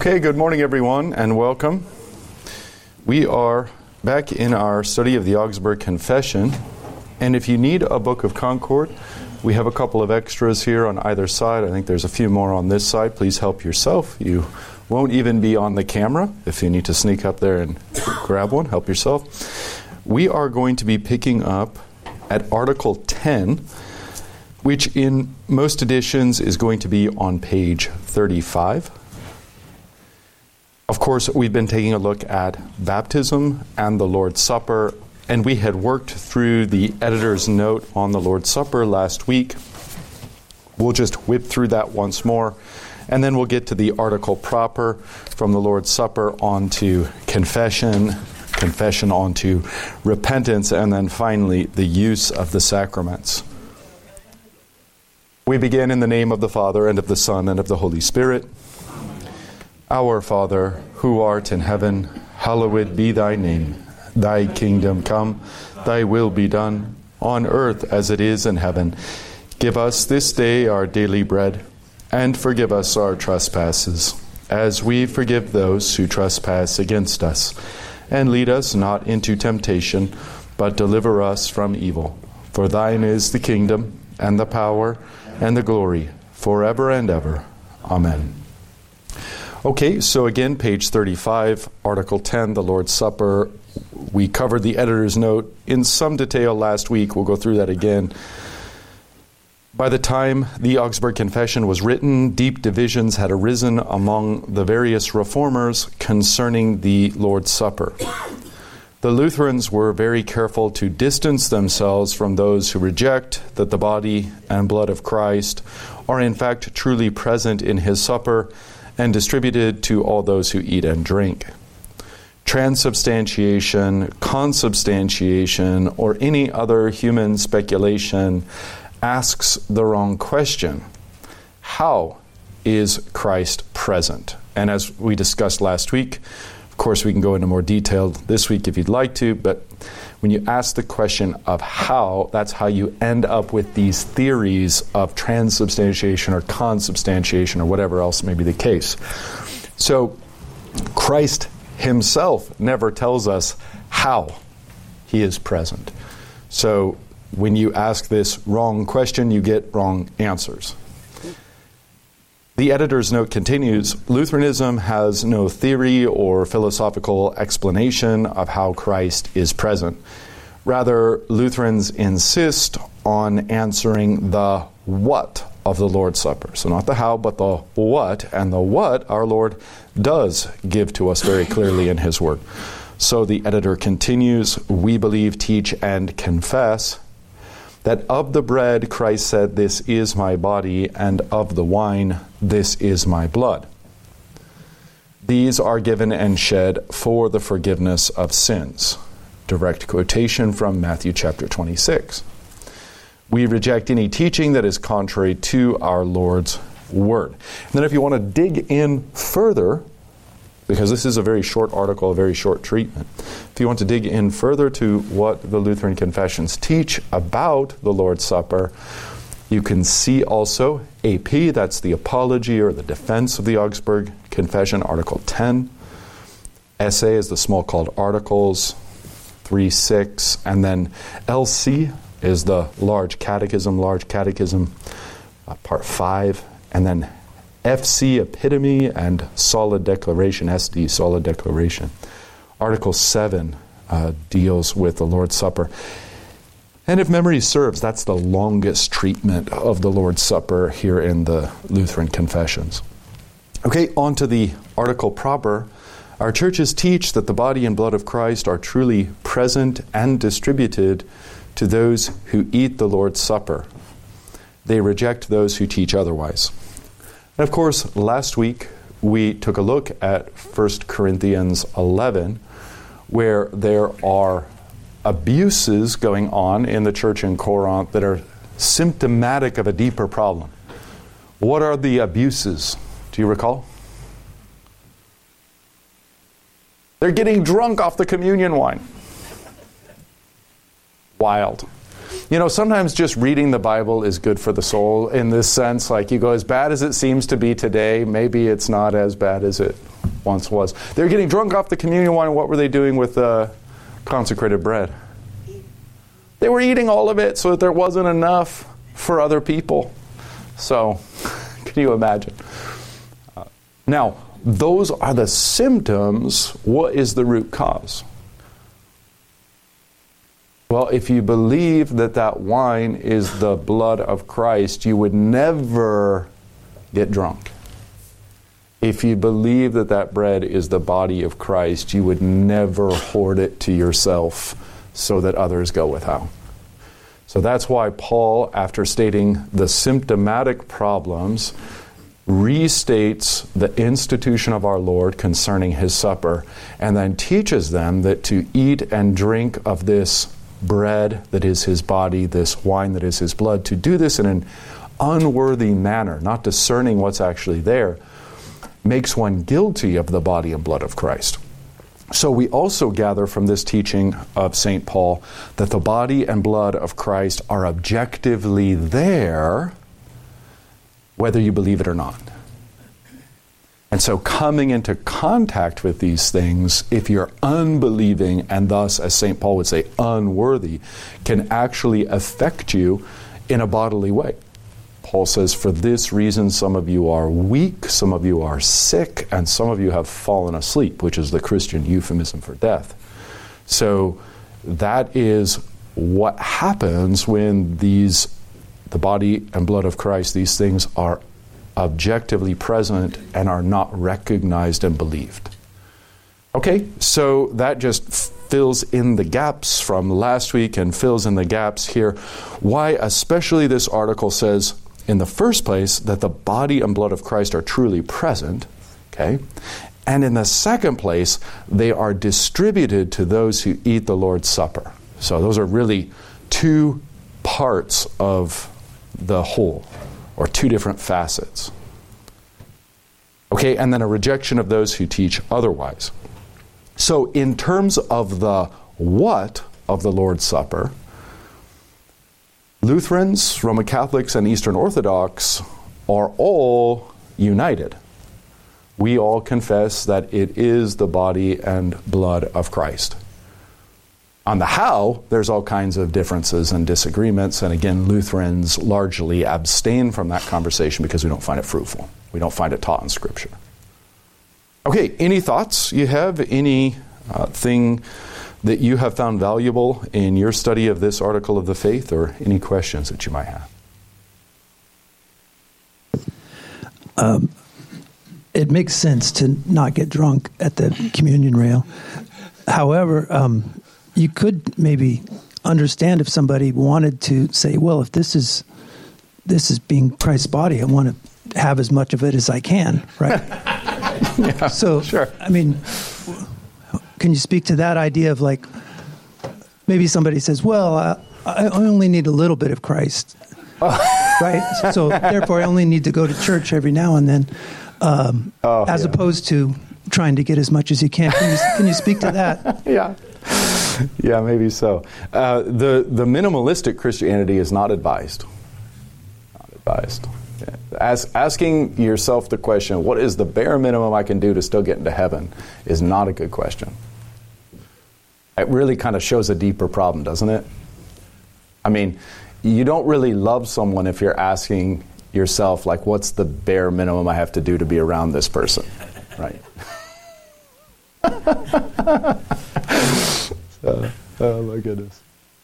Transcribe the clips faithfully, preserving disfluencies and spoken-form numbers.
Okay, good morning everyone and welcome. We are back in our study of the Augsburg Confession, and if you need a book of Concord, we have a couple of extras here on either side. I think there's a few more on this side. Please help yourself. You won't even be on the camera. If you need to sneak up there and grab one, help yourself. We are going to be picking up at Article ten, which in most editions is going to be on page thirty-five. Of course, we've been taking a look at baptism and the Lord's Supper, and we had worked through the editor's note on the Lord's Supper last week. We'll just whip through that once more, and then we'll get to the article proper from the Lord's Supper onto confession, confession onto repentance, and then finally the use of the sacraments. We begin in the name of the Father, and of the Son, and of the Holy Spirit. Our Father, who art in heaven, hallowed be thy name. Thy kingdom come, thy will be done, on earth as it is in heaven. Give us this day our daily bread, and forgive us our trespasses, as we forgive those who trespass against us. And lead us not into temptation, but deliver us from evil. For thine is the kingdom, and the power, and the glory, forever and ever. Amen. Okay, so again, page thirty-five, Article ten, the Lord's Supper. We covered the editor's note in some detail last week. We'll go through that again. By the time the Augsburg Confession was written, deep divisions had arisen among the various reformers concerning the Lord's Supper. The Lutherans were very careful to distance themselves from those who reject that the body and blood of Christ are in fact truly present in his supper and distributed to all those who eat and drink. Transubstantiation, consubstantiation, or any other human speculation asks the wrong question. How is Christ present? And as we discussed last week, of course we can go into more detail this week if you'd like to, but when you ask the question of how, that's how you end up with these theories of transubstantiation or consubstantiation or whatever else may be the case. So Christ himself never tells us how he is present. So when you ask this wrong question, you get wrong answers. The editor's note continues, Lutheranism has no theory or philosophical explanation of how Christ is present. Rather, Lutherans insist on answering the what of the Lord's Supper. So not the how, but the what. And the what our Lord does give to us very clearly in his word. So the editor continues, we believe, teach, and confess that of the bread Christ said, this is my body, and of the wine, this is my blood. These are given and shed for the forgiveness of sins. Direct quotation from Matthew chapter twenty-six. We reject any teaching that is contrary to our Lord's word. And then if you want to dig in further, because this is a very short article, a very short treatment. If you want to dig in further to what the Lutheran confessions teach about the Lord's Supper, you can see also A P, that's the Apology or the Defense of the Augsburg Confession, Article ten. S A is the small called Articles, three six. And then L C is the Large Catechism, Large Catechism, uh, Part five. And then F C, Epitome, and Solid Declaration, S D, Solid Declaration. Article seven uh, deals with the Lord's Supper. And if memory serves, that's the longest treatment of the Lord's Supper here in the Lutheran confessions. Okay, on to the article proper. Our churches teach that the body and blood of Christ are truly present and distributed to those who eat the Lord's Supper. They reject those who teach otherwise. And of course, last week we took a look at First Corinthians eleven, where there are abuses going on in the church in Corinth that are symptomatic of a deeper problem. What are the abuses? Do you recall? They're getting drunk off the communion wine. Wild. You know, sometimes just reading the Bible is good for the soul in this sense. Like you go, as bad as it seems to be today, maybe it's not as bad as it once was. They were getting drunk off the communion wine. What were they doing with the consecrated bread? They were eating all of it so that there wasn't enough for other people. So, can you imagine? Uh, now, those are the symptoms. What is the root cause? Well, if you believe that that wine is the blood of Christ, you would never get drunk. If you believe that that bread is the body of Christ, you would never hoard it to yourself so that others go without. So that's why Paul, after stating the symptomatic problems, restates the institution of our Lord concerning his supper, and then teaches them that to eat and drink of this bread that is his body, this wine that is his blood, to do this in an unworthy manner, not discerning what's actually there, makes one guilty of the body and blood of Christ. So we also gather from this teaching of Saint Paul that the body and blood of Christ are objectively there, whether you believe it or not. And so coming into contact with these things, if you're unbelieving and thus, as Saint Paul would say, unworthy, can actually affect you in a bodily way. Paul says, for this reason, some of you are weak, some of you are sick, and some of you have fallen asleep, which is the Christian euphemism for death. So that is what happens when these, the body and blood of Christ, these things are objectively present and are not recognized and believed. Okay, so that just fills in the gaps from last week and fills in the gaps here. Why especially this article says, in the first place, that the body and blood of Christ are truly present, okay? And in the second place, they are distributed to those who eat the Lord's Supper. So those are really two parts of the whole, or two different facets. Okay, and then a rejection of those who teach otherwise. So in terms of the what of the Lord's Supper, Lutherans, Roman Catholics, and Eastern Orthodox are all united. We all confess that it is the body and blood of Christ. On the how, there's all kinds of differences and disagreements, and again, Lutherans largely abstain from that conversation because we don't find it fruitful. We don't find it taught in Scripture. Okay, any thoughts you have? Any uh, thing that you have found valuable in your study of this article of the faith, or any questions that you might have? Um, it makes sense to not get drunk at the communion rail. However, um, you could maybe understand if somebody wanted to say, well, if this is this is being Christ's body, I want to have as much of it as I can, right? Yeah, so, sure. I mean, can you speak to that idea of like, maybe somebody says, well, I, I only need a little bit of Christ, oh. right? So therefore I only need to go to church every now and then, um, oh, as yeah. opposed to trying to get as much as you can. Can you, can you speak to that? Yeah. Yeah, maybe so. Uh, the, the minimalistic Christianity is not advised. Not advised. Yeah. As, asking yourself the question, what is the bare minimum I can do to still get into heaven, is not a good question. It really kind of shows a deeper problem, doesn't it? I mean, you don't really love someone if you're asking yourself, like, what's the bare minimum I have to do to be around this person, right? so, oh, my goodness.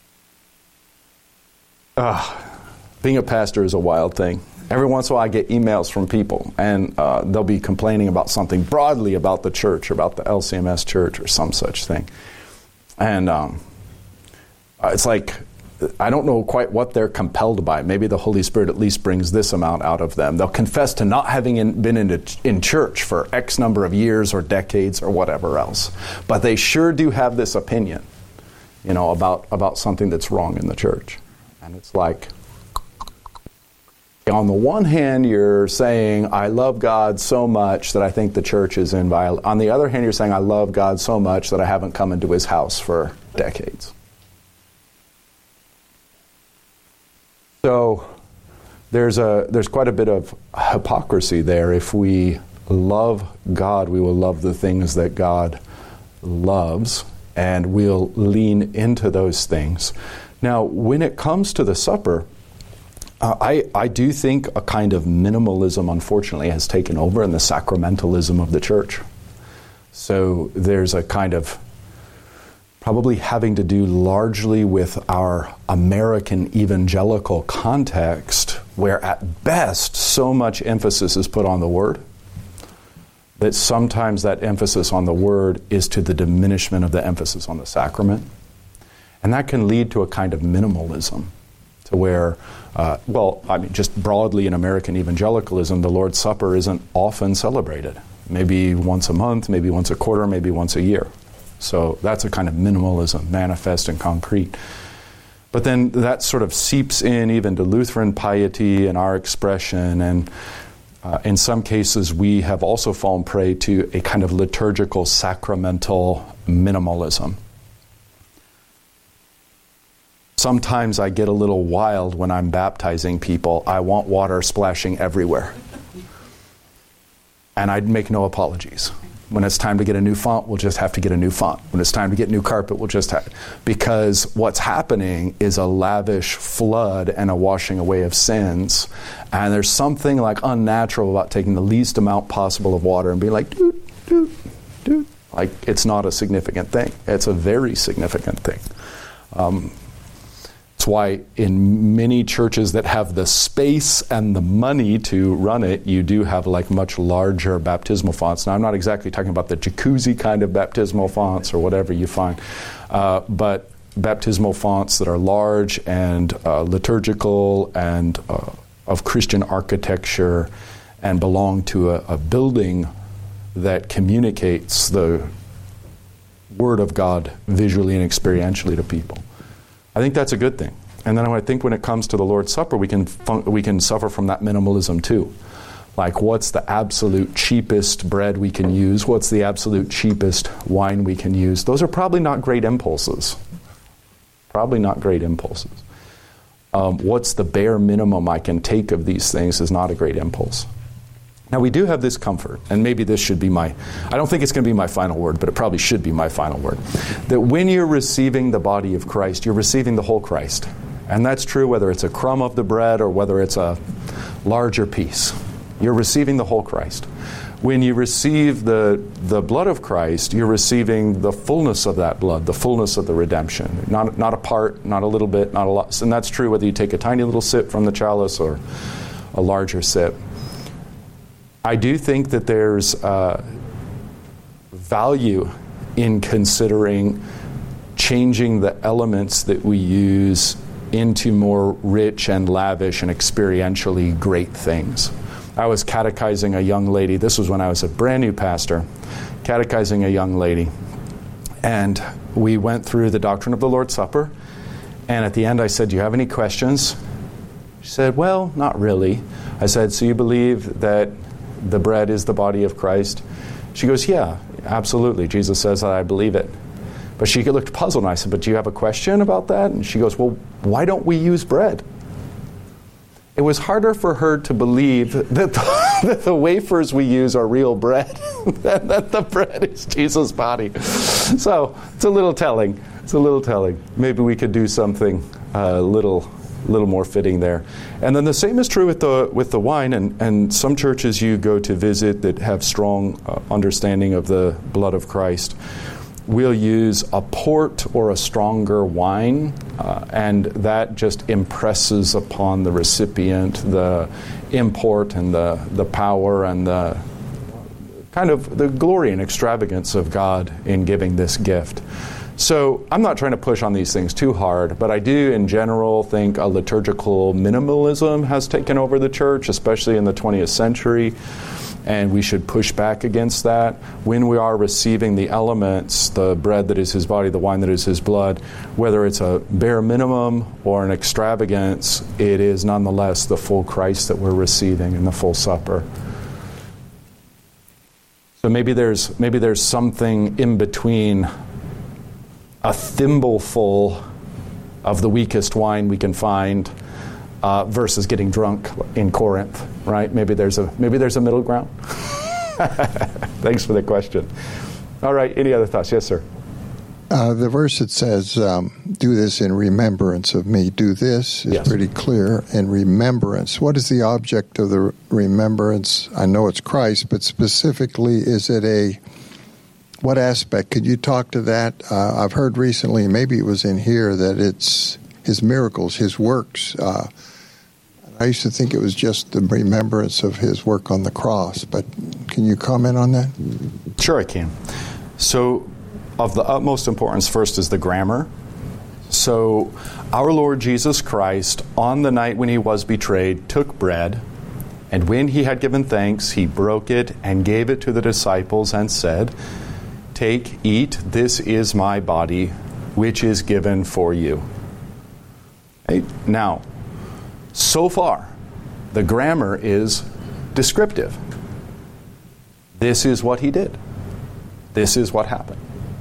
Ah, being a pastor is a wild thing. Every once in a while I get emails from people, and uh, they'll be complaining about something broadly about the church, or about the L C M S church, or some such thing. And um, it's like, I don't know quite what they're compelled by. Maybe the Holy Spirit at least brings this amount out of them. They'll confess to not having in, been in, in church for X number of years or decades or whatever else. But they sure do have this opinion, you know, about, about something that's wrong in the church. And it's like, on the one hand, you're saying, I love God so much that I think the church is inviolate. On the other hand, you're saying, I love God so much that I haven't come into his house for decades. So there's a there's quite a bit of hypocrisy there if we love God, we will love the things that God loves, and we'll lean into those things. Now, when it comes to the supper, uh, I, I do think a kind of minimalism, unfortunately, has taken over in the sacramentalism of the church. So there's a kind of probably having to do largely with our American evangelical context, where at best so much emphasis is put on the Word, that sometimes that emphasis on the Word is to the diminishment of the emphasis on the sacrament. And that can lead to a kind of minimalism, to where, uh, well, I mean, just broadly in American evangelicalism, the Lord's Supper isn't often celebrated. Maybe once a month, maybe once a quarter, maybe once a year. So that's a kind of minimalism, manifest and concrete. But then that sort of seeps in even to Lutheran piety and our expression, and uh, in some cases we have also fallen prey to a kind of liturgical, sacramental minimalism. Sometimes I get a little wild when I'm baptizing people. I want water splashing everywhere. And I'd make no apologies. When it's time to get a new font, we'll just have to get a new font. When it's time to get new carpet, we'll just have... Because what's happening is a lavish flood and a washing away of sins. And there's something like unnatural about taking the least amount possible of water and being like, doot, doot, doot. Like, it's not a significant thing. It's a very significant thing. Um, That's why in many churches that have the space and the money to run it, you do have like much larger baptismal fonts. Now, I'm not exactly talking about the jacuzzi kind of baptismal fonts or whatever you find, uh, but baptismal fonts that are large and uh, liturgical and uh, of Christian architecture and belong to a, a building that communicates the Word of God visually and experientially to people. I think that's a good thing. And then I think when it comes to the Lord's Supper, we can fun- we can suffer from that minimalism too. Like, what's the absolute cheapest bread we can use? What's the absolute cheapest wine we can use? Those are probably not great impulses. Probably not great impulses. Um, what's the bare minimum I can take of these things is not a great impulse. Now, we do have this comfort, and maybe this should be my, I don't think it's going to be my final word, but it probably should be my final word, that when you're receiving the body of Christ, you're receiving the whole Christ. And that's true whether it's a crumb of the bread or whether it's a larger piece. You're receiving the whole Christ. When you receive the, the blood of Christ, you're receiving the fullness of that blood, the fullness of the redemption. Not, not a part, not a little bit, not a lot. And that's true whether you take a tiny little sip from the chalice or a larger sip. I do think that there's uh, value in considering changing the elements that we use into more rich and lavish and experientially great things. I was catechizing a young lady. This was when I was a brand new pastor, catechizing a young lady. And we went through the doctrine of the Lord's Supper. And at the end I said, do you have any questions? She said, well, not really. I said, so you believe that the bread is the body of Christ? She goes, yeah, absolutely. Jesus says that, I believe it. But she looked puzzled, and I said, but do you have a question about that? And she goes, well, why don't we use bread? It was harder for her to believe that the, that the wafers we use are real bread, than that the bread is Jesus' body. So it's a little telling. It's a little telling. Maybe we could do something a uh, little little more fitting there. And then the same is true with the with the wine, and, and some churches you go to visit that have strong uh, understanding of the blood of Christ will use a port or a stronger wine, uh, and that just impresses upon the recipient the import and the, the power and the kind of the glory and extravagance of God in giving this gift. So I'm not trying to push on these things too hard, but I do in general think a liturgical minimalism has taken over the church, especially in the twentieth century, and we should push back against that. When we are receiving the elements, the bread that is His body, the wine that is His blood, whether it's a bare minimum or an extravagance, it is nonetheless the full Christ that we're receiving in the full supper. So maybe there's maybe there's something in between a thimbleful of the weakest wine we can find uh, versus getting drunk in Corinth, right? Maybe there's a maybe there's a middle ground. Thanks for the question. All right, any other thoughts? Yes, sir. Uh, the verse that says, um, do this in remembrance of me. Do this is yes. pretty clear. In remembrance. What is the object of the remembrance? I know it's Christ, but specifically, is it a, what aspect? Could you talk to that? Uh, I've heard recently, maybe it was in here, that it's his miracles, his works. Uh, I used to think it was just the remembrance of his work on the cross, but can you comment on that? Sure, I can. So, of the utmost importance, first is the grammar. So, our Lord Jesus Christ, on the night when he was betrayed, took bread, and when he had given thanks, he broke it and gave it to the disciples and said, take, eat, this is my body, which is given for you. Okay? Now, so far, the grammar is descriptive. This is what he did. This is what happened.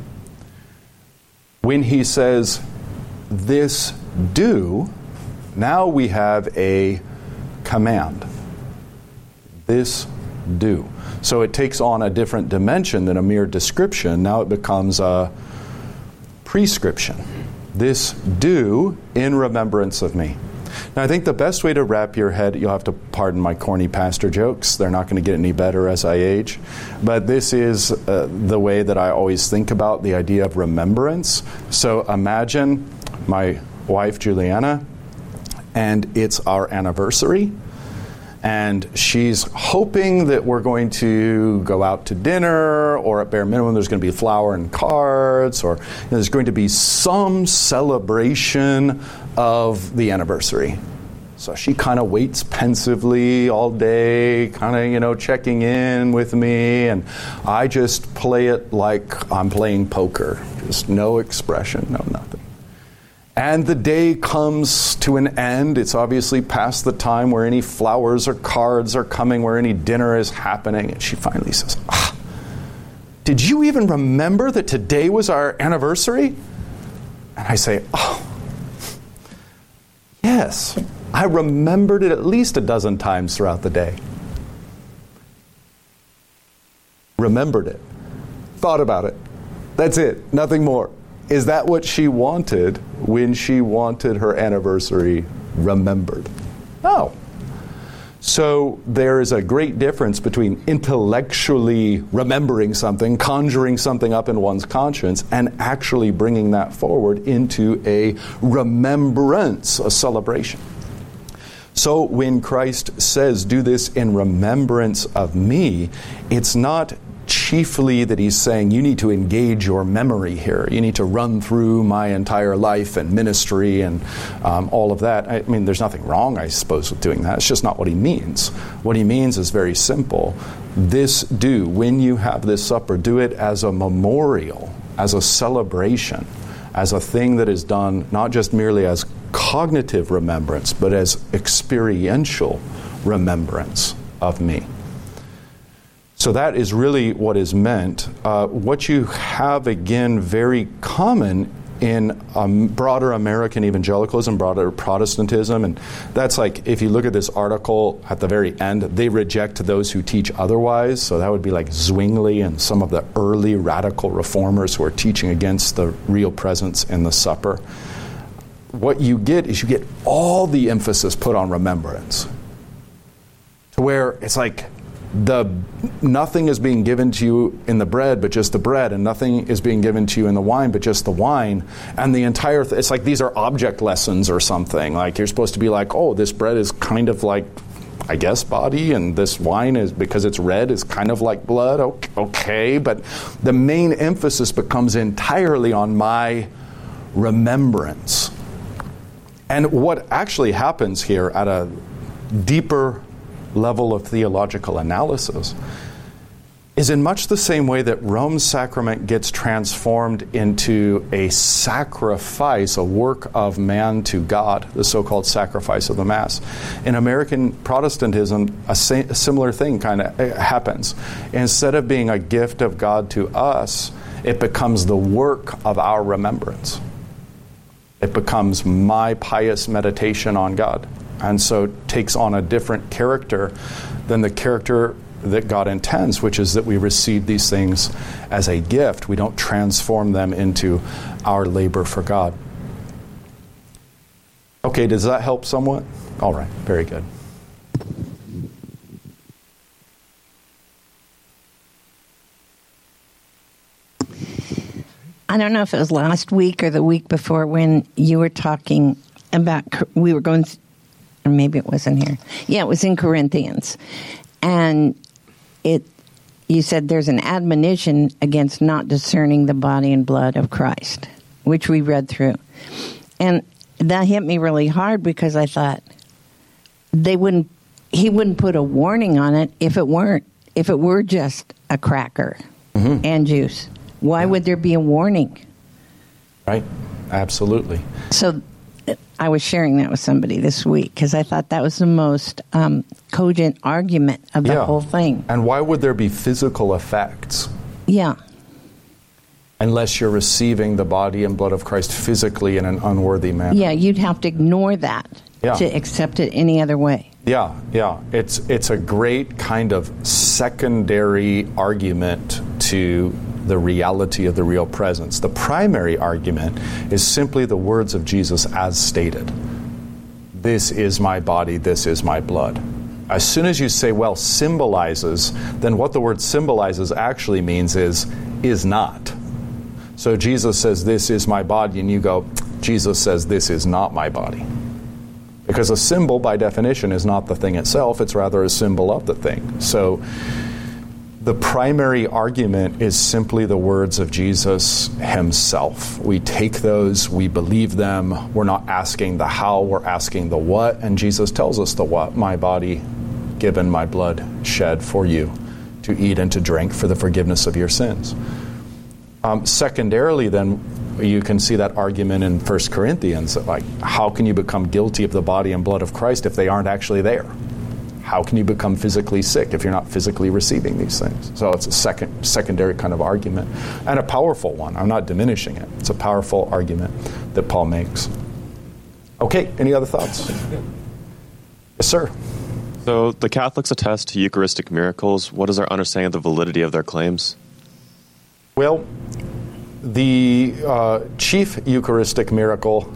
When he says, this do, now we have a command. This do. So it takes on a different dimension than a mere description. Now it becomes a prescription. This do in remembrance of me. Now I think the best way to wrap your head, you'll have to pardon my corny pastor jokes. They're not going to get any better as I age. But this is uh, the way that I always think about the idea of remembrance. So imagine my wife Juliana, and it's our anniversary. And she's hoping that we're going to go out to dinner, or at bare minimum there's going to be flower and cards, or you know, there's going to be some celebration of the anniversary. So she kind of waits pensively all day, kind of, you know, checking in with me, and I just play it like I'm playing poker. Just no expression, no nothing. And the day comes to an end. It's obviously past the time where any flowers or cards are coming, where any dinner is happening. And she finally says, ah, did you even remember that today was our anniversary? And I say, oh, yes. I remembered it at least a dozen times throughout the day. Remembered it. Thought about it. That's it. Nothing more. Is that what she wanted when she wanted her anniversary remembered? No. So there is a great difference between intellectually remembering something, conjuring something up in one's conscience, and actually bringing that forward into a remembrance, a celebration. So when Christ says, do this in remembrance of me, it's not chiefly that he's saying you need to engage your memory here. You need to run through my entire life and ministry and um, all of that. I mean, there's nothing wrong, I suppose, with doing that. It's just not what he means. What he means is very simple. This do, when you have this supper, do it as a memorial, as a celebration, as a thing that is done not just merely as cognitive remembrance, but as experiential remembrance of me. So that is really what is meant. Uh, what you have, again, very common in um, broader American evangelicalism, broader Protestantism, and that's like, if you look at this article at the very end, they reject those who teach otherwise. So that would be like Zwingli and some of the early radical reformers who are teaching against the real presence in the supper. What you get is you get all the emphasis put on remembrance, to where it's like, The nothing is being given to you in the bread, but just the bread, and nothing is being given to you in the wine, but just the wine. And the entire, th- it's like these are object lessons or something. Like you're supposed to be like, oh, this bread is kind of like, I guess, body, and this wine is, because it's red, is kind of like blood. Okay, okay. But the main emphasis becomes entirely on my remembrance. And what actually happens here at a deeper level of theological analysis is in much the same way that Rome's sacrament gets transformed into a sacrifice, a work of man to God, the so-called sacrifice of the Mass. In American Protestantism, a, sa- a similar thing kind of happens. Instead of being a gift of God to us, it becomes the work of our remembrance. It becomes my pious meditation on God. And so it takes on a different character than the character that God intends, which is that we receive these things as a gift. We don't transform them into our labor for God. Okay, does that help somewhat? All right, very good. I don't know if it was last week or the week before when you were talking about, we were going, or maybe it wasn't here. Yeah, it was in Corinthians. And it, you said there's an admonition against not discerning the body and blood of Christ, which we read through. And that hit me really hard because I thought they wouldn't, he wouldn't put a warning on it if it weren't, if it were just a cracker mm-hmm. and juice. Why yeah. would there be a warning? Right, absolutely. So I was sharing that with somebody this week because I thought that was the most um, cogent argument of the yeah. whole thing. And why would there be physical effects? Yeah. Unless you're receiving the body and blood of Christ physically in an unworthy manner. Yeah, you'd have to ignore that yeah. to accept it any other way. Yeah, yeah. It's it's a great kind of secondary argument to the reality of the real presence. The primary argument is simply the words of Jesus as stated. This is my body, this is my blood. As soon as you say, well, symbolizes, then what the word symbolizes actually means is, is not. So Jesus says, this is my body, and you go, Jesus says, this is not my body. Because a symbol, by definition, is not the thing itself, it's rather a symbol of the thing. So the primary argument is simply the words of Jesus himself. We take those, we believe them, we're not asking the how, we're asking the what, and Jesus tells us the what, my body given, my blood shed for you, to eat and to drink for the forgiveness of your sins. Um, secondarily, then, you can see that argument in First Corinthians, like, how can you become guilty of the body and blood of Christ if they aren't actually there? How can you become physically sick if you're not physically receiving these things? So it's a second, secondary kind of argument, and a powerful one. I'm not diminishing it. It's a powerful argument that Paul makes. Okay, any other thoughts? Yes, sir. So the Catholics attest to Eucharistic miracles. What is our understanding of the validity of their claims? Well, the uh, chief Eucharistic miracle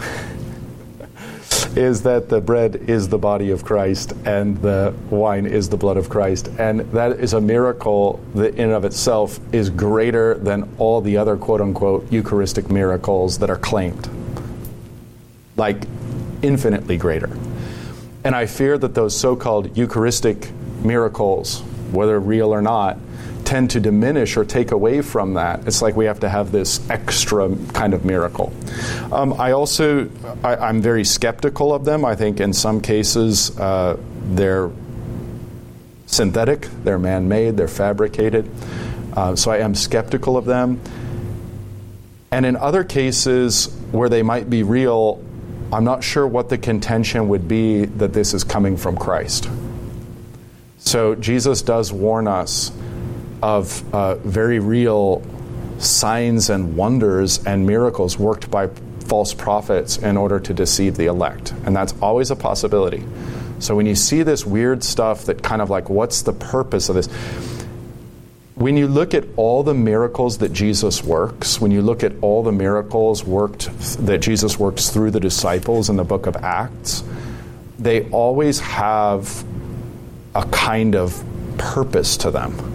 is that the bread is the body of Christ and the wine is the blood of Christ. And that is a miracle that in and of itself is greater than all the other quote-unquote Eucharistic miracles that are claimed. Like, infinitely greater. And I fear that those so-called Eucharistic miracles, whether real or not, tend to diminish or take away from that. It's like we have to have this extra kind of miracle. Um, I also, I, I'm very skeptical of them. I think in some cases uh, they're synthetic, they're man-made, they're fabricated. Uh, so I am skeptical of them. And in other cases where they might be real, I'm not sure what the contention would be that this is coming from Christ. So Jesus does warn us of uh, very real signs and wonders and miracles worked by false prophets in order to deceive the elect. And that's always a possibility. So when you see this weird stuff that kind of like, what's the purpose of this? When you look at all the miracles that Jesus works, when you look at all the miracles worked that Jesus works through the disciples in the book of Acts, they always have a kind of purpose to them.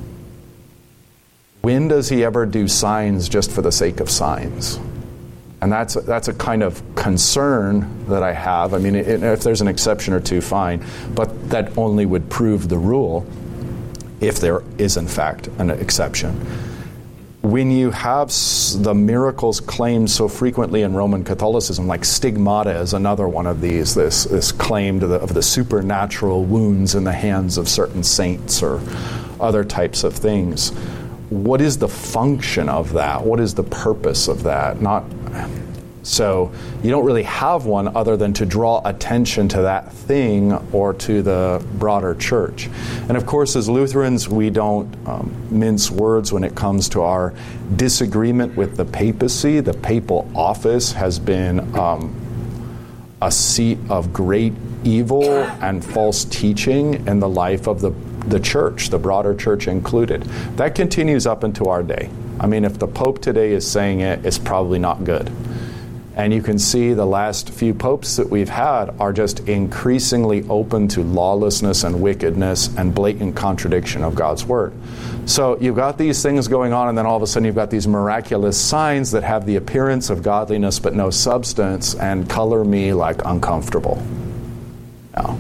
When does he ever do signs just for the sake of signs? And that's that's a kind of concern that I have. I mean, it, if there's an exception or two, fine. But that only would prove the rule if there is, in fact, an exception. When you have the miracles claimed so frequently in Roman Catholicism, like stigmata is another one of these, this, this claim to the, of the supernatural wounds in the hands of certain saints or other types of things. What is the function of that? What is the purpose of that? Not so you don't really have one other than to draw attention to that thing or to the broader church. And of course, as Lutherans, we don't um, mince words when it comes to our disagreement with the papacy. The papal office has been um, a seat of great evil and false teaching in the life of the the church, the broader church included. That continues up into our day. I mean, if the Pope today is saying it, it's probably not good. And you can see the last few popes that we've had are just increasingly open to lawlessness and wickedness and blatant contradiction of God's Word. So you've got these things going on, and then all of a sudden you've got these miraculous signs that have the appearance of godliness but no substance and color me like uncomfortable. No.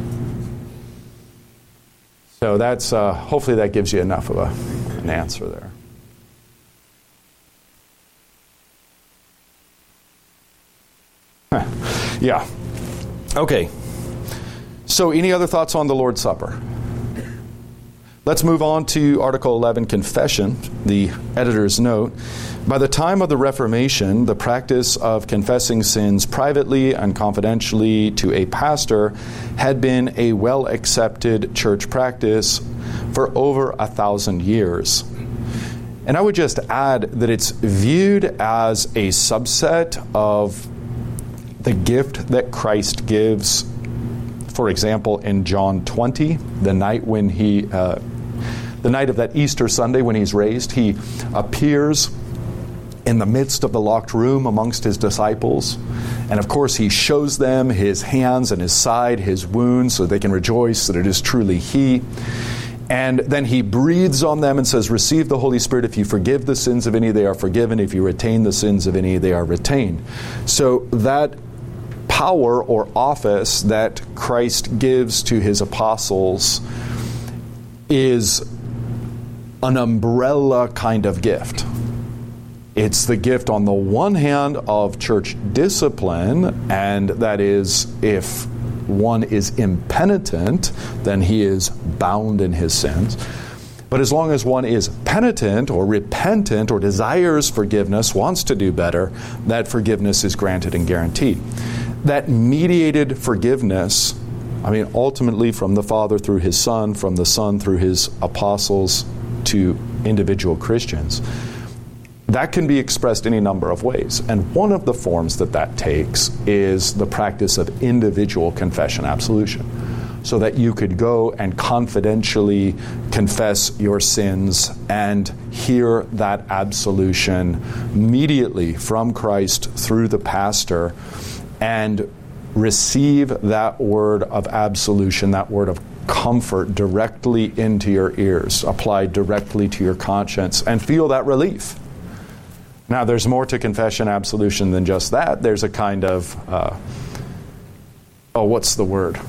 So that's, uh, hopefully that gives you enough of a, an answer there. Yeah. Okay. So any other thoughts on the Lord's Supper? Let's move on to Article eleven, Confession, the editor's note. By the time of the Reformation, the practice of confessing sins privately and confidentially to a pastor had been a well-accepted church practice for over a thousand years. And I would just add that it's viewed as a subset of the gift that Christ gives. For example, in John twenty, the night when he, uh, the night of that Easter Sunday when he's raised, he appears in the midst of the locked room amongst his disciples. And of course, he shows them his hands and his side, his wounds, so they can rejoice that it is truly he. And then he breathes on them and says, receive the Holy Spirit. If you forgive the sins of any, they are forgiven. If you retain the sins of any, they are retained. So that power or office that Christ gives to his apostles is an umbrella kind of gift. It's the gift on the one hand of church discipline, and that is if one is impenitent, then he is bound in his sins. But as long as one is penitent or repentant or desires forgiveness, wants to do better, that forgiveness is granted and guaranteed. That mediated forgiveness, I mean, ultimately from the Father through his Son, from the Son through his apostles to individual Christians, that can be expressed any number of ways. And one of the forms that that takes is the practice of individual confession absolution, so that you could go and confidentially confess your sins and hear that absolution immediately from Christ through the pastor and receive that word of absolution, that word of comfort directly into your ears, applied directly to your conscience, and feel that relief. Now, there's more to confession absolution than just that. There's a kind of, uh, oh, what's the word?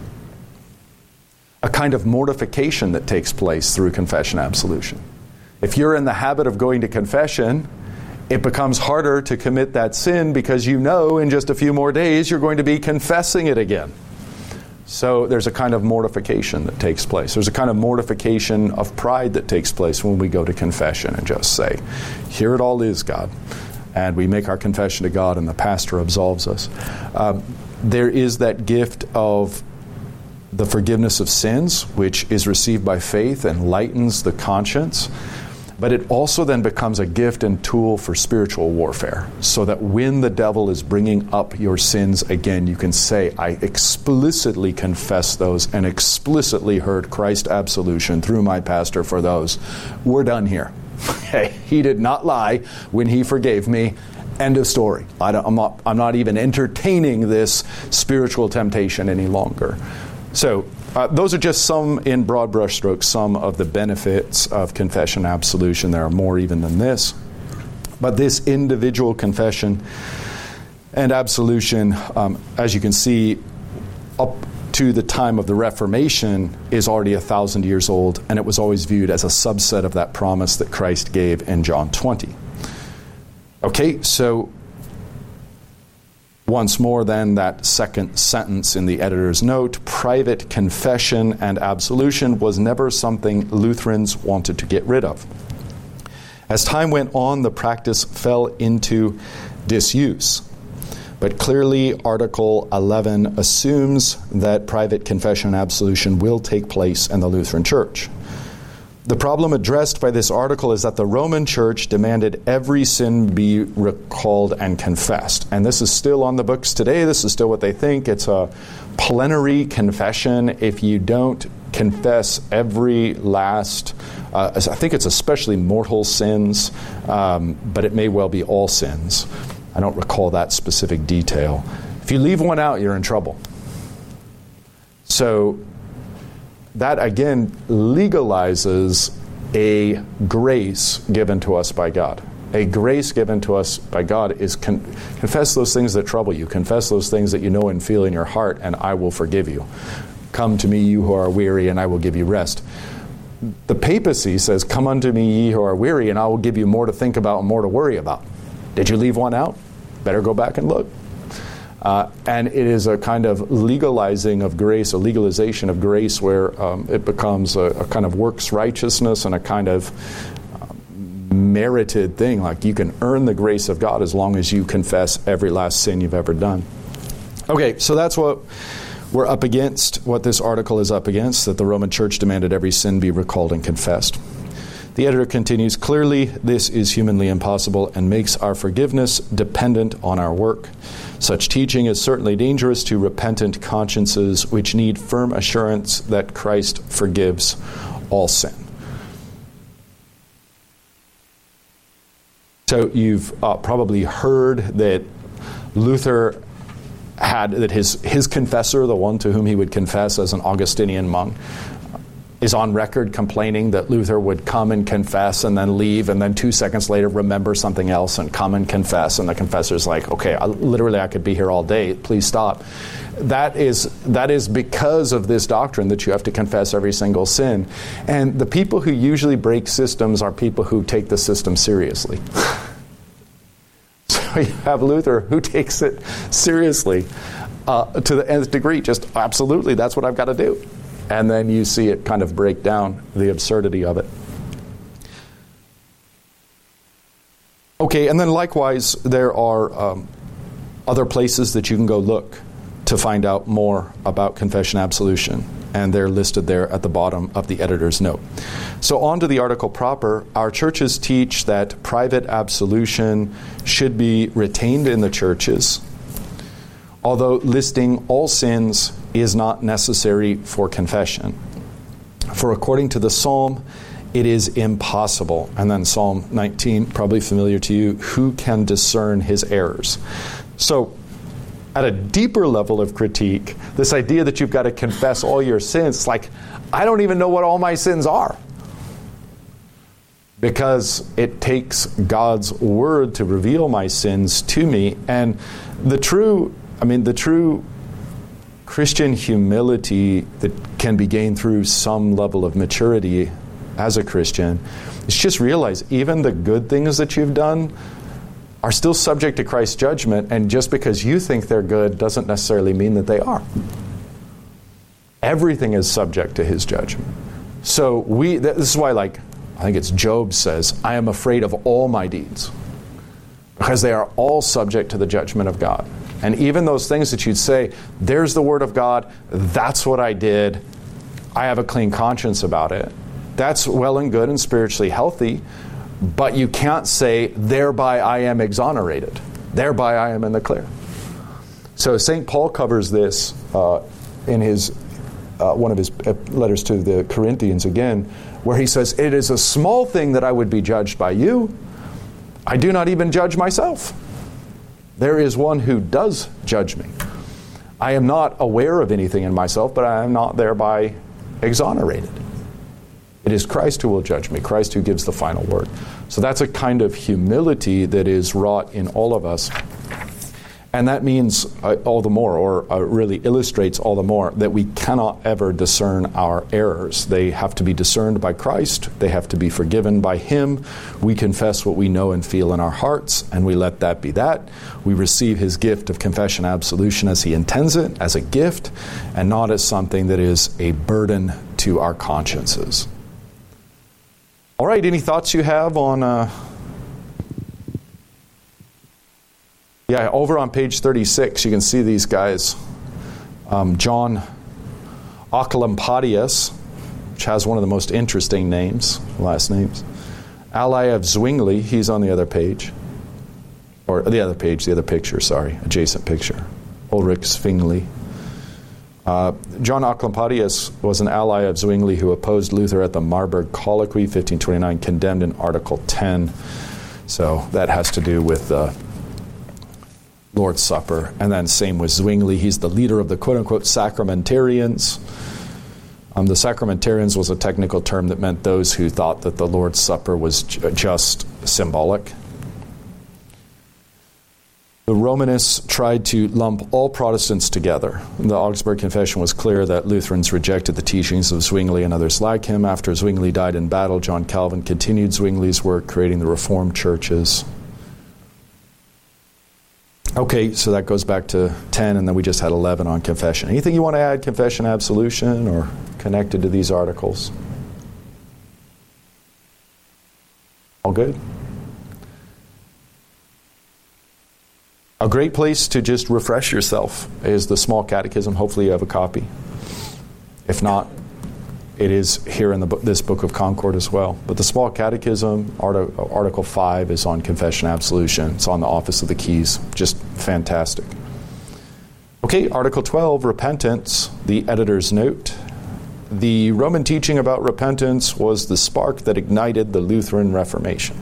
A kind of mortification that takes place through confession absolution. If you're in the habit of going to confession, it becomes harder to commit that sin because you know in just a few more days you're going to be confessing it again. So there's a kind of mortification that takes place. There's a kind of mortification of pride that takes place when we go to confession and just say, here it all is, God. And we make our confession to God and the pastor absolves us. Um, there is that gift of the forgiveness of sins, which is received by faith and lightens the conscience. But it also then becomes a gift and tool for spiritual warfare, so that when the devil is bringing up your sins again, you can say, I explicitly confess those and explicitly heard Christ absolution through my pastor for those. We're done here. He did not lie when he forgave me. End of story. I don't, I'm not, I'm not even entertaining this spiritual temptation any longer. So, Uh, those are just some, in broad brushstrokes, some of the benefits of confession absolution. There are more even than this. But this individual confession and absolution, um, as you can see, up to the time of the Reformation is already a thousand years old, and it was always viewed as a subset of that promise that Christ gave in John twenty. Okay, so once more, then, that second sentence in the editor's note, private confession and absolution was never something Lutherans wanted to get rid of. As time went on, the practice fell into disuse. But clearly, Article eleven assumes that private confession and absolution will take place in the Lutheran Church. The problem addressed by this article is that the Roman Church demanded every sin be recalled and confessed. And this is still on the books today. This is still what they think. It's a plenary confession. If you don't confess every last, uh, I think it's especially mortal sins, um, but it may well be all sins. I don't recall that specific detail. If you leave one out, you're in trouble. So that, again, legalizes a grace given to us by God. A grace given to us by God is con- confess those things that trouble you. Confess those things that you know and feel in your heart, and I will forgive you. Come to me, you who are weary, and I will give you rest. The papacy says, come unto me, ye who are weary, and I will give you more to think about and more to worry about. Did you leave one out? Better go back and look. Uh, and it is a kind of legalizing of grace, a legalization of grace where um, it becomes a, a kind of works righteousness and a kind of merited thing. Like you can earn the grace of God as long as you confess every last sin you've ever done. Okay, so that's what we're up against, what this article is up against, that the Roman Church demanded every sin be recalled and confessed. The editor continues, clearly this is humanly impossible and makes our forgiveness dependent on our work. Such teaching is certainly dangerous to repentant consciences which need firm assurance that Christ forgives all sin. So you've uh, probably heard that Luther had, that his, his confessor, the one to whom he would confess as an Augustinian monk, is on record complaining that Luther would come and confess and then leave and then two seconds later remember something else and come and confess. And the confessor's like, okay, I, literally I could be here all day. Please stop. That is that is because of this doctrine that you have to confess every single sin. And the people who usually break systems are people who take the system seriously. So you have Luther who takes it seriously uh, to the nth degree. Just absolutely, that's what I've got to do. And then you see it kind of break down the absurdity of it. Okay, and then likewise, there are um, other places that you can go look to find out more about confession absolution. And they're listed there at the bottom of the editor's note. So on to the article proper. Our churches teach that private absolution should be retained in the churches, although listing all sins is not necessary for confession. For according to the Psalm, it is impossible. And then Psalm nineteen, probably familiar to you, who can discern his errors? So at a deeper level of critique, this idea that you've got to confess all your sins, it's like, I don't even know what all my sins are. Because it takes God's word to reveal my sins to me. And the true, I mean, the true Christian humility that can be gained through some level of maturity as a Christian is just realize even the good things that you've done are still subject to Christ's judgment, and just because you think they're good doesn't necessarily mean that they are. Everything is subject to his judgment. So we, this is why, like, I think it's Job says, I am afraid of all my deeds, because they are all subject to the judgment of God. And even those things that you'd say, there's the word of God, that's what I did, I have a clean conscience about it. That's well and good and spiritually healthy, but you can't say, thereby I am exonerated. Thereby I am in the clear. So Saint Paul covers this uh, in his uh, one of his letters to the Corinthians again, where he says, it is a small thing that I would be judged by you. I do not even judge myself. There is one who does judge me. I am not aware of anything in myself, but I am not thereby exonerated. It is Christ who will judge me, Christ who gives the final word. So that's a kind of humility that is wrought in all of us. And that means uh, all the more, or uh, really illustrates all the more, that we cannot ever discern our errors. They have to be discerned by Christ. They have to be forgiven by Him. We confess what we know and feel in our hearts, and we let that be that. We receive His gift of confession absolution as He intends it, as a gift, and not as something that is a burden to our consciences. All right, any thoughts you have on... Uh, Yeah, over on page thirty-six, you can see these guys. Um, John Oecolampadius, which has one of the most interesting names, last names. Ally of Zwingli, he's on the other page. Or the other page, the other picture, sorry, adjacent picture. Ulrich Zwingli. Uh, John Oecolampadius was an ally of Zwingli who opposed Luther at the Marburg Colloquy, fifteen twenty-nine, condemned in Article ten. So that has to do with the Lord's Supper. And then same with Zwingli. He's the leader of the quote-unquote sacramentarians. Um, the sacramentarians was a technical term that meant those who thought that the Lord's Supper was j- just symbolic. The Romanists tried to lump all Protestants together. The Augsburg Confession was clear that Lutherans rejected the teachings of Zwingli and others like him. After Zwingli died in battle, John Calvin continued Zwingli's work, creating the Reformed churches. Okay, so that goes back to ten, and then we just had eleven on confession. Anything you want to add, confession, absolution, or connected to these articles? All good? A great place to just refresh yourself is the Small Catechism. Hopefully you have a copy. If not, it is here in the book, this Book of Concord as well. But the Small Catechism, Art- Article five, is on confession absolution. It's on the Office of the Keys. Just fantastic. Okay, Article twelve, repentance. The editor's note. The Roman teaching about repentance was the spark that ignited the Lutheran Reformation.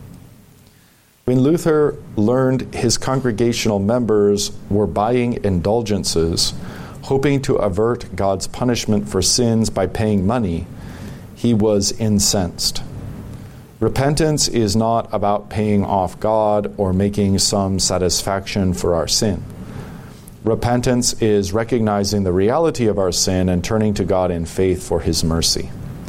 When Luther learned his congregational members were buying indulgences, hoping to avert God's punishment for sins by paying money, he was incensed. Repentance is not about paying off God or making some satisfaction for our sin. Repentance is recognizing the reality of our sin and turning to God in faith for His mercy.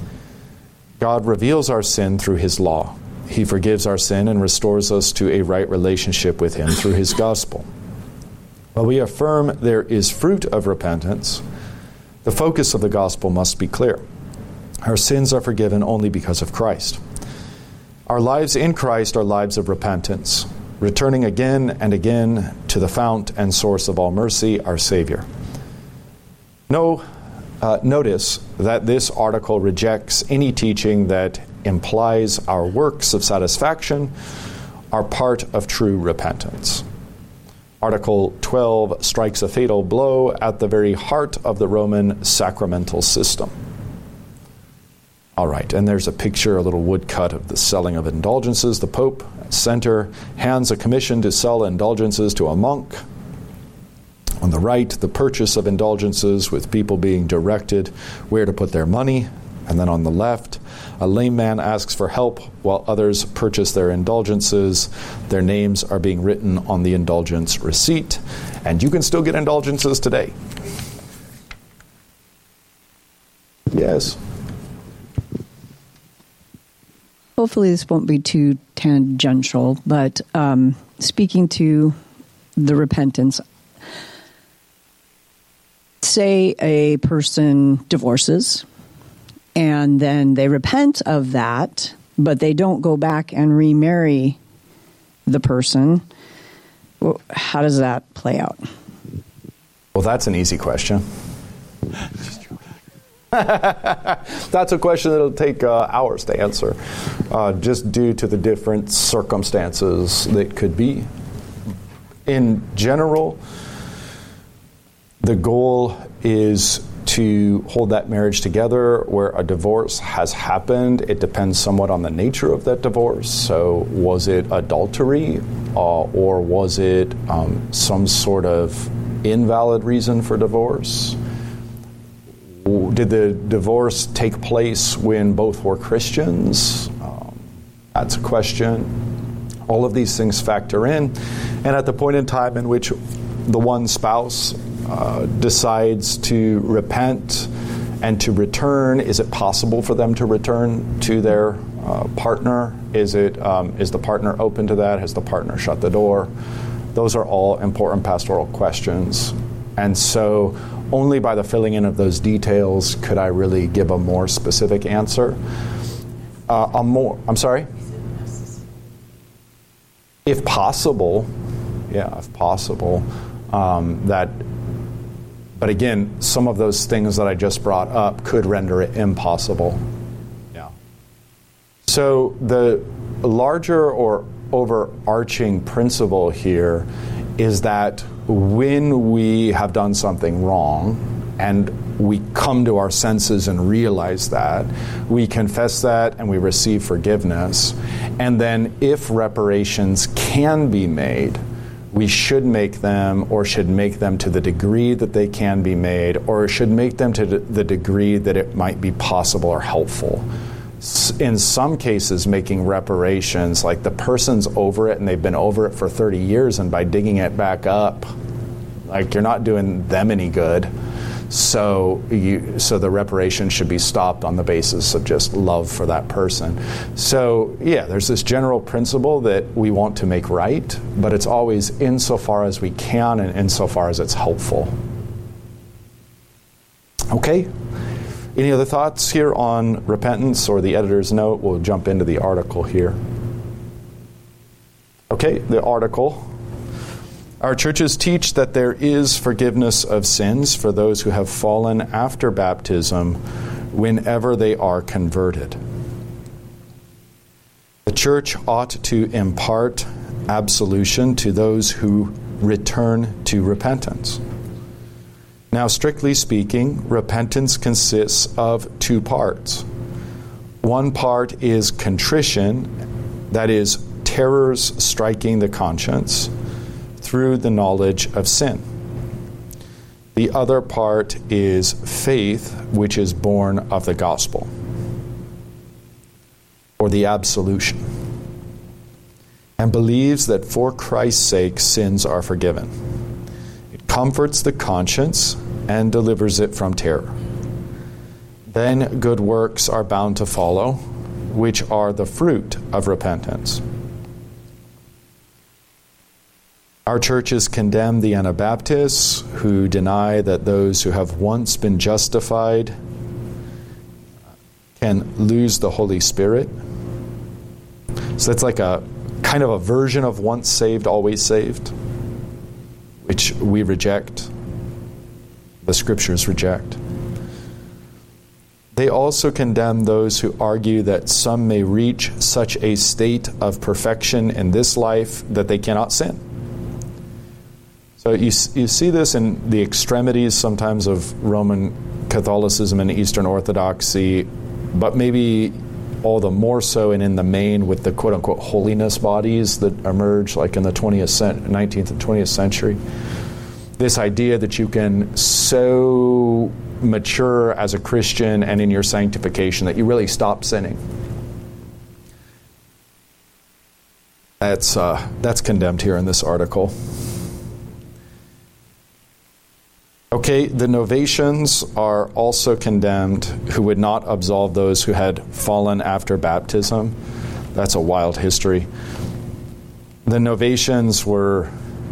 God reveals our sin through His law. He forgives our sin and restores us to a right relationship with Him through His gospel. While we affirm there is fruit of repentance, the focus of the gospel must be clear. Our sins are forgiven only because of Christ. Our lives in Christ are lives of repentance, returning again and again to the fount and source of all mercy, our Savior. No, uh, notice that this article rejects any teaching that implies our works of satisfaction are part of true repentance. Article twelve strikes a fatal blow at the very heart of the Roman sacramental system. All right, and there's a picture, a little woodcut of the selling of indulgences. The Pope, at center, hands a commission to sell indulgences to a monk. On the right, the purchase of indulgences with people being directed where to put their money. And then on the left, a lame man asks for help while others purchase their indulgences. Their names are being written on the indulgence receipt. And you can still get indulgences today. Yes? Hopefully this won't be too tangential, but um, speaking to the repentance, say a person divorces, and then they repent of that, but they don't go back and remarry the person. Well, how does that play out? Well, that's an easy question. That's a question that'll take uh, hours to answer, uh, just due to the different circumstances that could be. In general, the goal is to hold that marriage together. Where a divorce has happened, it depends somewhat on the nature of that divorce. So was it adultery, uh, or was it um, some sort of invalid reason for divorce? Did the divorce take place when both were Christians? Um, that's a question. All of these things factor in. And at the point in time in which the one spouse uh, decides to repent and to return, is it possible for them to return to their uh, partner? Is it um, is the partner open to that? Has the partner shut the door? Those are all important pastoral questions. And so only by the filling in of those details could I really give a more specific answer. Uh, a more, I'm sorry? If possible, yeah, if possible. Um, that, but again, some of those things that I just brought up could render it impossible. Yeah. So the larger or overarching principle here is that when we have done something wrong, and we come to our senses and realize that. We confess that and we receive forgiveness. And then if reparations can be made, we should make them, or should make them to the degree that they can be made, or should make them to the degree that it might be possible or helpful. In some cases, making reparations, like the person's over it and they've been over it for thirty years, and by digging it back up, like, you're not doing them any good. So you, so the reparation should be stopped on the basis of just love for that person. So yeah, there's this general principle that we want to make right, but it's always insofar as we can and insofar as it's helpful. Okay? Any other thoughts here on repentance or the editor's note? We'll jump into the article here. Okay, the article. Our churches teach that there is forgiveness of sins for those who have fallen after baptism whenever they are converted. The church ought to impart absolution to those who return to repentance. Now, strictly speaking, repentance consists of two parts. One part is contrition, that is, terrors striking the conscience through the knowledge of sin. The other part is faith, which is born of the gospel, or the absolution, and believes that for Christ's sake sins are forgiven. It comforts the conscience and delivers it from terror. Then good works are bound to follow, which are the fruit of repentance. Our churches condemn the Anabaptists who deny that those who have once been justified can lose the Holy Spirit. So that's like a kind of a version of once saved, always saved, which we reject. The Scriptures reject. They also condemn those who argue that some may reach such a state of perfection in this life that they cannot sin. So you, you see this in the extremities sometimes of Roman Catholicism and Eastern Orthodoxy, but maybe all the more so and in the main with the quote-unquote holiness bodies that emerged like in the twentieth, nineteenth and twentieth century. This idea that you can so mature as a Christian and in your sanctification that you really stop sinning. That's, uh, that's condemned here in this article. Okay, the Novatians are also condemned who would not absolve those who had fallen after baptism. That's a wild history. The Novatians were...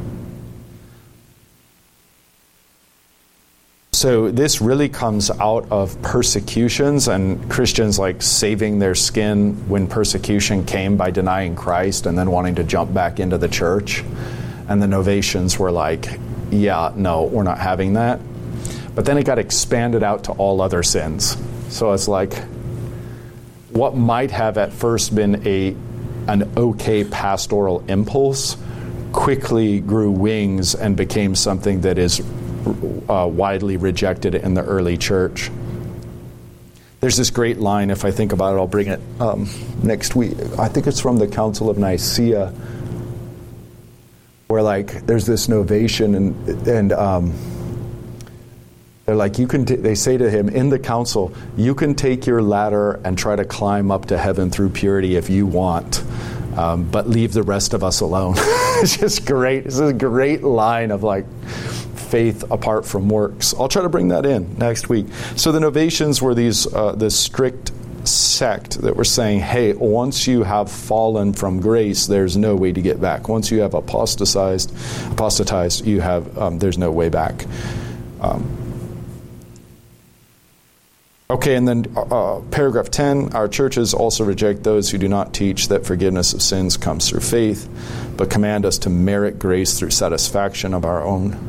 So this really comes out of persecutions and Christians like saving their skin when persecution came by denying Christ and then wanting to jump back into the church. And the Novatians were like, yeah, no, we're not having that. But then it got expanded out to all other sins. So it's like what might have at first been a an okay pastoral impulse quickly grew wings and became something that is uh, widely rejected in the early church. There's this great line, if I think about it, I'll bring it um, next week. I think it's from the Council of Nicaea, where like there's this novation and and um, they're like you can. T- they say to him in the council, you can take your ladder and try to climb up to heaven through purity if you want, um, but leave the rest of us alone. It's just great. It's a great line of like faith apart from works. I'll try to bring that in next week. So the Novatians were these uh, this strict sect that were saying, hey, once you have fallen from grace, there's no way to get back. Once you have apostatized, apostatized, you have um, there's no way back. Um, okay, and then uh, paragraph ten, our churches also reject those who do not teach that forgiveness of sins comes through faith, but command us to merit grace through satisfaction of our own.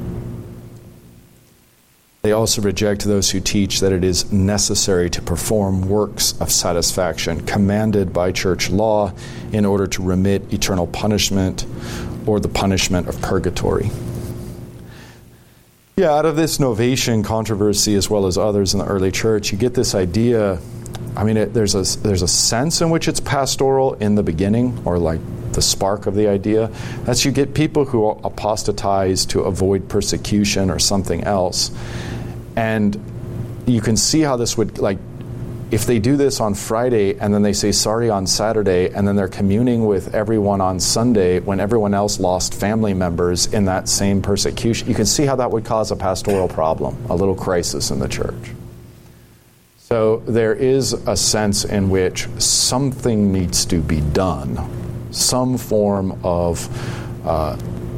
They also reject those who teach that it is necessary to perform works of satisfaction commanded by church law in order to remit eternal punishment or the punishment of purgatory. Yeah, out of this Novatian controversy, as well as others in the early church, you get this idea. I mean, it, there's a there's a sense in which it's pastoral in the beginning, or like the spark of the idea. That's you get people who apostatize to avoid persecution or something else, and you can see how this would, like, if they do this on Friday and then they say sorry on Saturday, and then they're communing with everyone on Sunday when everyone else lost family members in that same persecution, you can see how that would cause a pastoral problem, a little crisis in the church. So there is a sense in which something needs to be done, some form of uh,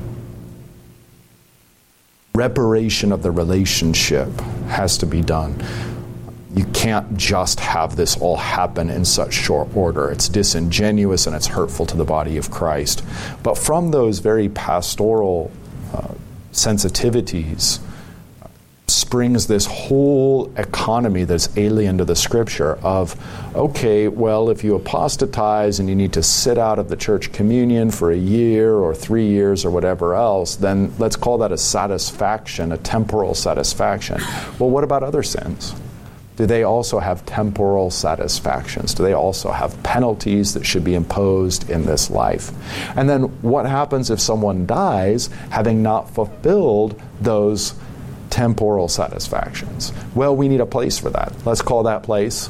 reparation of the relationship has to be done. You can't just have this all happen in such short order. It's disingenuous and it's hurtful to the body of Christ. But from those very pastoral uh, sensitivities springs this whole economy that's alien to the Scripture of, okay, well, if you apostatize and you need to sit out of the church communion for a year or three years or whatever else, then let's call that a satisfaction, a temporal satisfaction. Well, what about other sins? Do they also have temporal satisfactions? Do they also have penalties that should be imposed in this life? And then what happens if someone dies having not fulfilled those temporal satisfactions? Well, we need a place for that. Let's call that place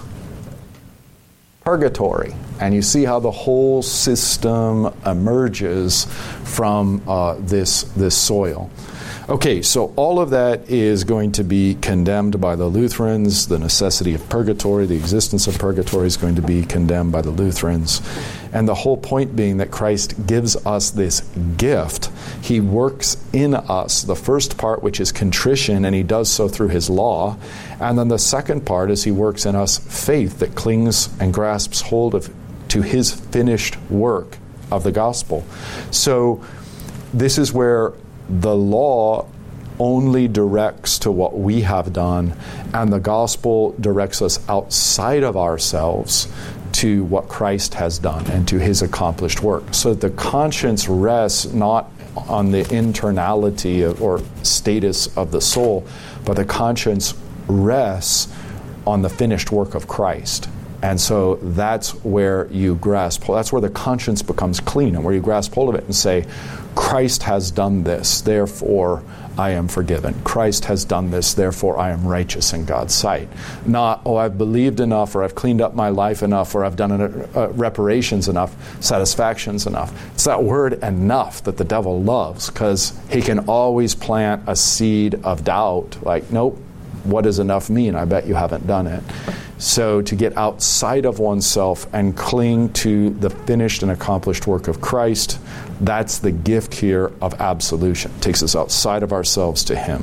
purgatory. And you see how the whole system emerges from uh, this, this soil. Okay, so all of that is going to be condemned by the Lutherans. The necessity of purgatory, the existence of purgatory is going to be condemned by the Lutherans. And the whole point being that Christ gives us this gift. He works in us. The first part, which is contrition, and he does so through his law. And then the second part is he works in us faith that clings and grasps hold of to his finished work of the gospel. So this is where the law only directs to what we have done, and the gospel directs us outside of ourselves to what Christ has done and to his accomplished work. So the conscience rests not on the internality of, or status of the soul, but the conscience rests on the finished work of Christ. And so that's where you grasp, that's where the conscience becomes clean, and where you grasp hold of it and say, Christ has done this, therefore I am forgiven. Christ has done this, therefore I am righteous in God's sight. Not, oh, I've believed enough, or I've cleaned up my life enough, or I've done uh, reparations enough, satisfactions enough. It's that word enough that the devil loves, because he can always plant a seed of doubt, like, nope, what does enough mean? I bet you haven't done it. So to get outside of oneself and cling to the finished and accomplished work of Christ, that's the gift here of absolution. It takes us outside of ourselves to him.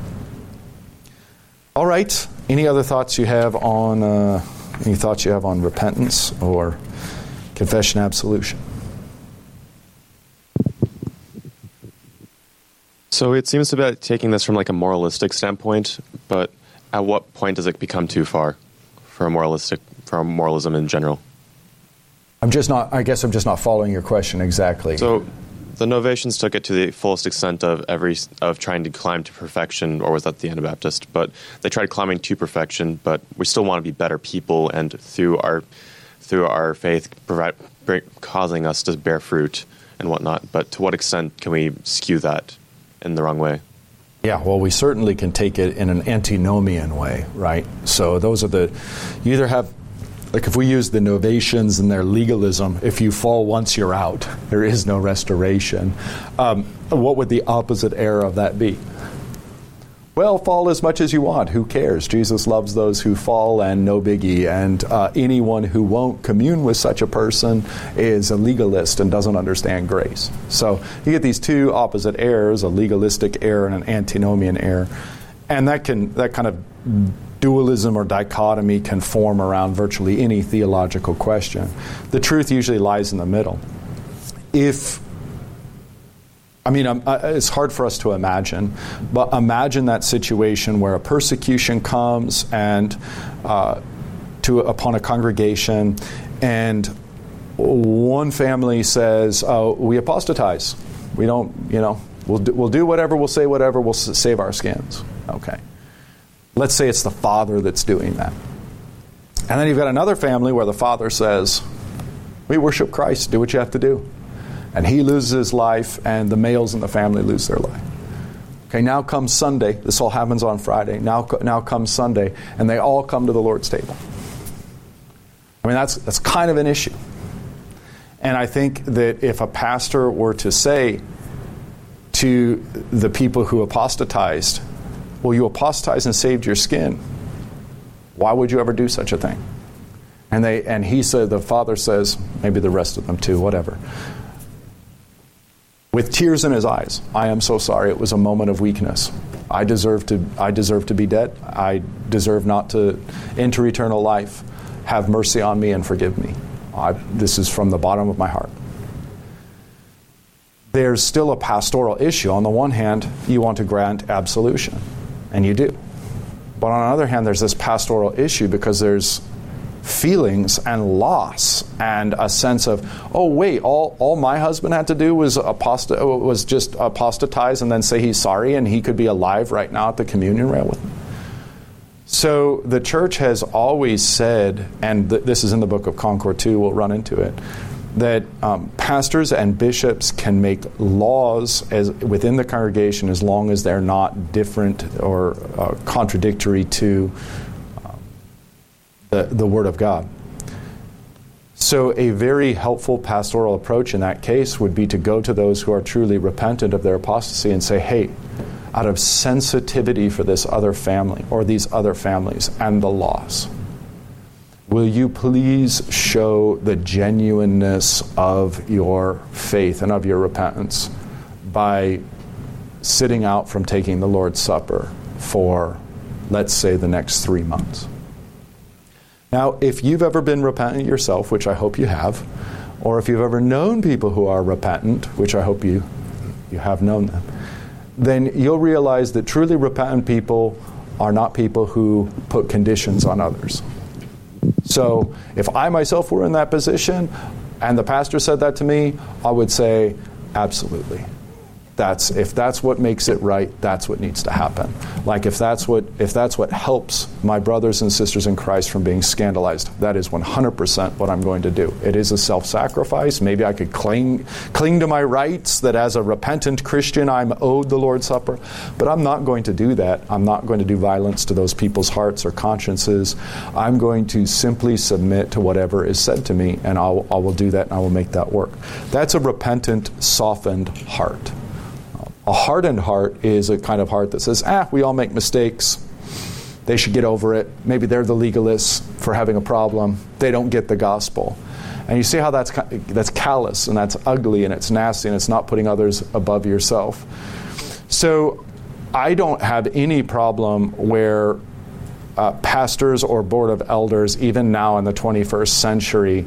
All right. Any other thoughts you have on uh, any thoughts you have on repentance or confession, absolution? So it seems to be taking this from like a moralistic standpoint, but at what point does it become too far for a moralistic, for moralism in general? I'm just not, I guess I'm just not following your question exactly. So the Novatians took it to the fullest extent of every, of trying to climb to perfection, or was that the Anabaptist? But they tried climbing to perfection, but we still want to be better people, and through our, through our faith, provide, causing us to bear fruit and whatnot. But to what extent can we skew that in the wrong way? Yeah, well, we certainly can take it in an antinomian way, right? So those are the, you either have, like if we use the Novatians and their legalism, if you fall once, you're out. There is no restoration. Um, what would the opposite error of that be? Well, fall as much as you want. Who cares? Jesus loves those who fall, and no biggie. And uh, anyone who won't commune with such a person is a legalist and doesn't understand grace. So you get these two opposite errors, a legalistic error and an antinomian error. And that can that kind of dualism or dichotomy can form around virtually any theological question. The truth usually lies in the middle. If I mean, um, uh, it's hard for us to imagine, but imagine that situation where a persecution comes and uh, to upon a congregation, and one family says, "Oh, we apostatize. We don't, you know, we'll do, we'll do whatever, we'll say whatever, we'll s- save our skins." Okay. Let's say it's the father that's doing that. And then you've got another family where the father says, we worship Christ, do what you have to do. And he loses his life, and the males in the family lose their life. Okay, now comes Sunday. This all happens on Friday. Now, now comes Sunday, and they all come to the Lord's table. I mean, that's that's kind of an issue. And I think that if a pastor were to say to the people who apostatized, well, you apostatized and saved your skin, why would you ever do such a thing? And they and he said, the father says, maybe the rest of them too, whatever, with tears in his eyes, I am so sorry. It was a moment of weakness. I deserve to I deserve to be dead. I deserve not to enter eternal life. Have mercy on me and forgive me. I, this is from the bottom of my heart. There's still a pastoral issue. On the one hand, you want to grant absolution, and you do. But on the other hand, there's this pastoral issue because there's feelings and loss and a sense of, oh wait, all, all my husband had to do was aposta- was just apostatize and then say he's sorry, and he could be alive right now at the communion rail with me. So the church has always said, and th- this is in the book of Concord too, we'll run into it, that um, pastors and bishops can make laws as within the congregation as long as they're not different or uh, contradictory to uh, the, the Word of God. So a very helpful pastoral approach in that case would be to go to those who are truly repentant of their apostasy and say, hey, out of sensitivity for this other family or these other families and the loss, will you please show the genuineness of your faith and of your repentance by sitting out from taking the Lord's Supper for, let's say, the next three months? Now, if you've ever been repentant yourself, which I hope you have, or if you've ever known people who are repentant, which I hope you, you have known them, then you'll realize that truly repentant people are not people who put conditions on others. So if I myself were in that position and the pastor said that to me, I would say, absolutely. That's if that's what makes it right, that's what needs to happen. Like if that's what if that's what helps my brothers and sisters in Christ from being scandalized, that is one hundred percent what I'm going to do. It is a self-sacrifice. Maybe I could cling cling to my rights that as a repentant Christian I'm owed the Lord's Supper, but I'm not going to do that. I'm not going to do violence to those people's hearts or consciences. I'm going to simply submit to whatever is said to me, and I'll, I will do that, and I will make that work. That's a repentant, softened heart. A hardened heart is a kind of heart that says, ah, we all make mistakes. They should get over it. Maybe they're the legalists for having a problem. They don't get the gospel. And you see how that's that's callous, and that's ugly, and it's nasty, and it's not putting others above yourself. So I don't have any problem where uh, pastors or board of elders, even now in the twenty-first century,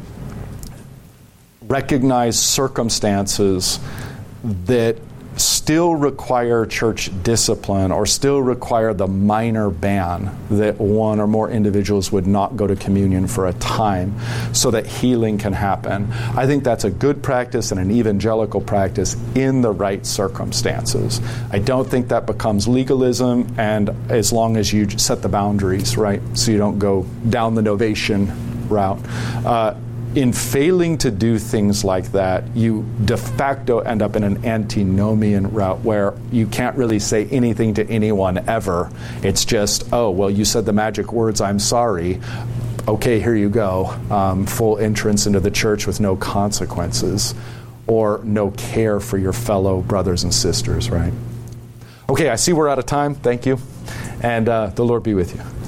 recognize circumstances that still require church discipline or still require the minor ban that one or more individuals would not go to communion for a time so that healing can happen. I think that's a good practice and an evangelical practice in the right circumstances. I don't think that becomes legalism, and as long as you set the boundaries, right, so you don't go down the novation route. Uh, In failing to do things like that, you de facto end up in an antinomian route where you can't really say anything to anyone ever. It's just, oh, well, you said the magic words, I'm sorry. Okay, here you go. Um, full entrance into the church with no consequences or no care for your fellow brothers and sisters, right? Okay, I see we're out of time. Thank you. And uh, the Lord be with you.